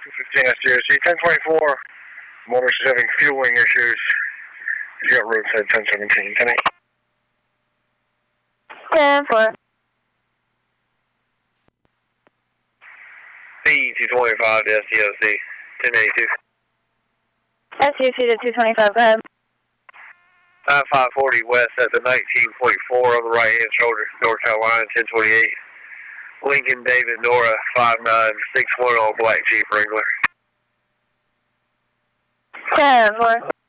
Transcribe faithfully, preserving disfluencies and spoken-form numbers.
fifteen S G O C, ten twenty-four, motor's having fueling issues. You got roadside ten seventeen, ten eight. ten four. B two twenty-five to S G O C, ten eighty-two. S G O C to two twenty-five, go ahead. nine five forty west at the nineteen point four on the right hand shoulder, North Carolina, ten twenty-eight. Lincoln David Nora, five nine six one, all black Jeep Wrangler. ten four.